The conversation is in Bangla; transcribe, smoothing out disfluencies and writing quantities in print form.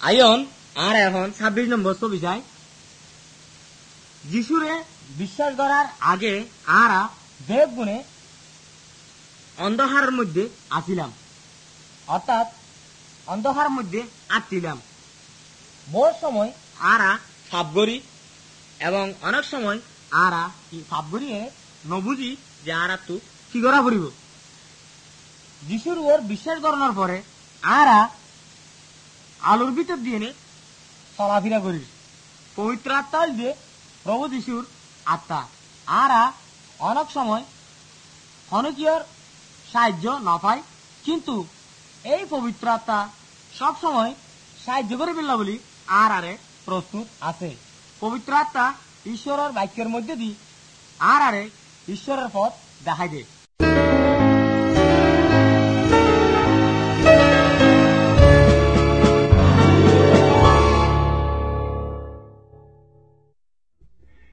আইন আর এখন 26 নম্বর বিষয় যিশুরে বিশ্বাস করার আগে আরা দেব গুণে অন্ধকারের মধ্যে আসিলাম, অর্থাৎ অন্ধকারের মধ্যে আটছিলাম। বহু সময় আরা সাবগরি এবং অনেক সময় আরা সাবগরি নবুঝি যে আরা তো কি করা পড়িব। যিশুর ওর বিশ্বাস করানোর পরে আরা আলোর ভিতর দিয়ে চলাফেরা করি। পবিত্র আত্মা হইবে প্রভু যিশুর আত্মা। আরা অনেক সময় হনকীয়র সাহায্য না পায়, কিন্তু এই পবিত্র আত্মা সব সময় সাহায্য করে ফেললা বলি আর আরে প্রস্তুত আছে। পবিত্র আত্মা ঈশ্বরের বাক্যের মধ্যে দিয়ে আর আরে ঈশ্বরের পথ দেখাই দেয়।